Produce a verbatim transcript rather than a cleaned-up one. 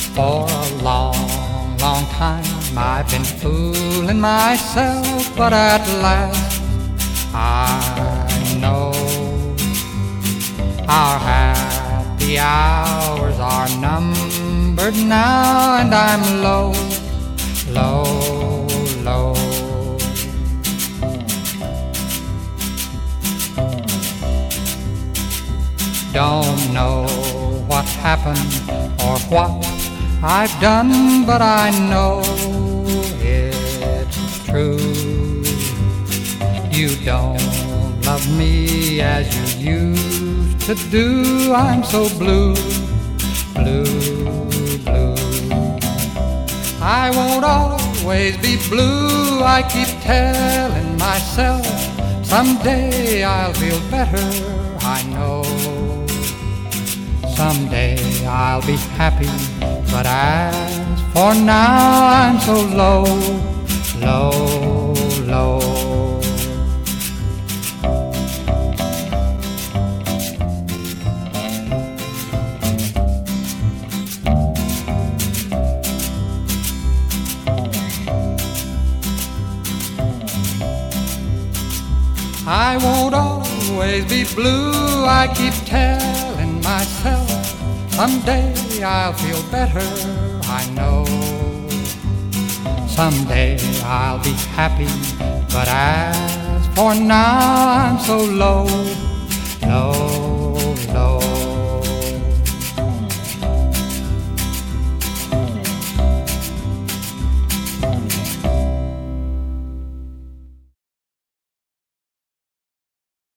For a long, long time I've been fooling myself, but at last I know our happy hours are numbered now, and I'm low, low, low. Don't know what happened or what I've done, but I know it's true. You don't love me as you used to do. I'm so blue, blue, blue. I won't always be blue. I keep telling myself someday I'll feel better. I know someday I'll be happy, but as for now I'm so low, low, low. I won't always be blue. I keep telling myself someday I'll feel better. I know someday I'll be happy, but as for now I'm so low,